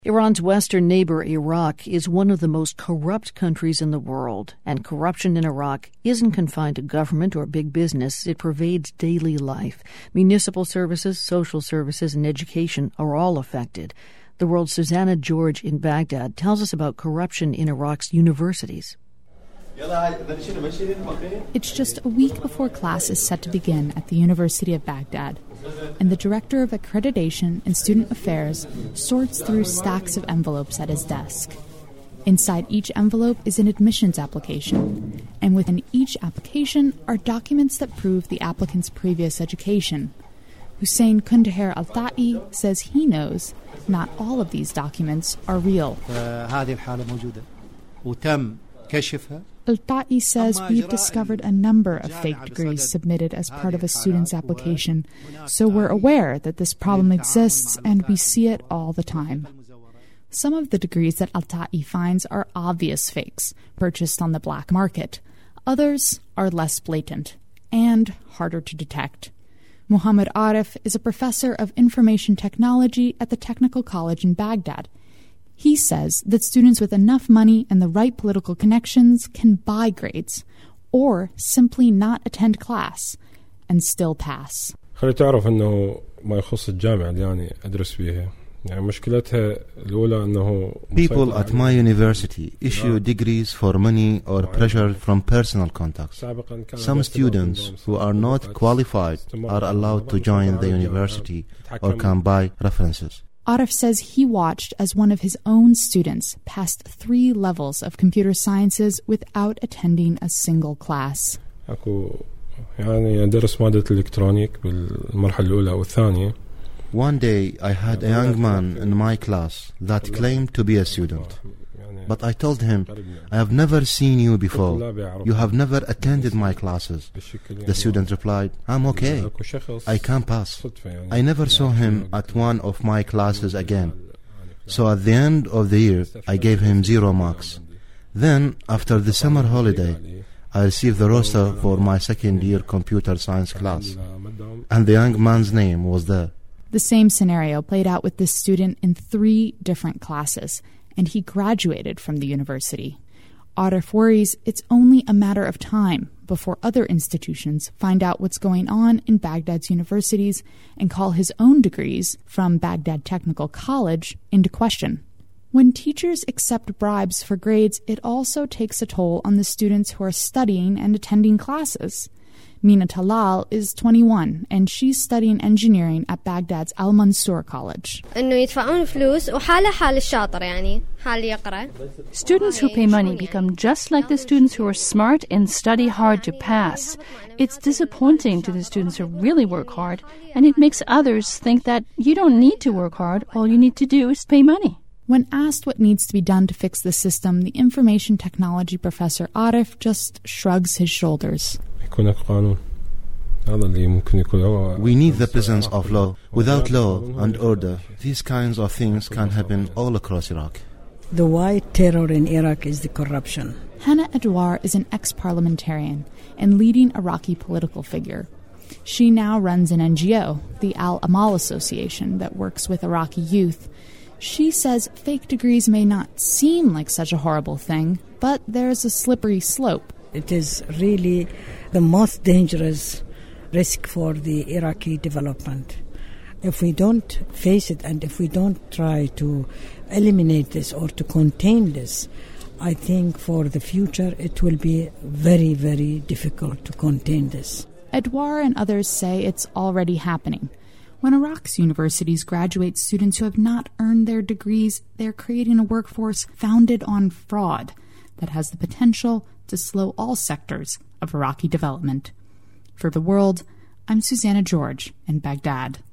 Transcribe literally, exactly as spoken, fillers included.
Iran's western neighbor, Iraq, is one of the most corrupt countries in the world, and corruption in Iraq isn't confined to government or big business. It pervades daily life. Municipal services, social services, and education are all affected. The World's Susanna George in Baghdad tells us about corruption in Iraq's universities. It's just a week before class is set to begin at the University of Baghdad, and the Director of Accreditation and Student Affairs sorts through stacks of envelopes at his desk. Inside each envelope is an admissions application, and within each application are documents that prove the applicant's previous education. Hussein Kundaher Al-Ta'i says he knows not all of these documents are real. Al-Ta'i says we've discovered a number of fake degrees submitted as part of a student's application, so we're aware that this problem exists and we see it all the time. Some of the degrees that Al-Ta'i finds are obvious fakes, purchased on the black market. Others are less blatant and harder to detect. Muhammad Arif is a professor of information technology at the Technical College in Baghdad. He says that students with enough money and the right political connections can buy grades or simply not attend class and still pass. People at my university issue degrees for money or pressure from personal contacts. Some students who are not qualified are allowed to join the university or can buy references. Arif says he watched as one of his own students passed three levels of computer sciences without attending a single class. One day I had a young man in my class that claimed to be a student. But I told him, I have never seen you before. You have never attended my classes. The student replied, I'm okay. I can pass. I never saw him at one of my classes again. So at the end of the year, I gave him zero marks. Then, after the summer holiday, I received the roster for my second year computer science class. And the young man's name was there. The same scenario played out with this student in three different classes, and he graduated from the university. Arif worries it's only a matter of time before other institutions find out what's going on in Baghdad's universities and call his own degrees from Baghdad Technical College into question. When teachers accept bribes for grades, it also takes a toll on the students who are studying and attending classes. Mina Talal is twenty-one, and she's studying engineering at Baghdad's Al Mansour College. Students who pay money become just like the students who are smart and study hard to pass. It's disappointing to the students who really work hard, and it makes others think that you don't need to work hard, all you need to do is pay money. When asked what needs to be done to fix the system, the information technology professor Arif just shrugs his shoulders. We need the presence of law. Without law and order, these kinds of things can happen all across Iraq. The white terror in Iraq is the corruption. Hannah Adwar is an ex-parliamentarian and leading Iraqi political figure. She now runs an N G O, the Al-Amal Association, that works with Iraqi youth. She says fake degrees may not seem like such a horrible thing, but there's a slippery slope. It is really the most dangerous risk for the Iraqi development. If we don't face it and if we don't try to eliminate this or to contain this, I think for the future it will be very, very difficult to contain this. Adwar and others say it's already happening. When Iraq's universities graduate students who have not earned their degrees, they're creating a workforce founded on fraud that has the potential to slow all sectors of Iraqi development. For The World, I'm Susanna George in Baghdad.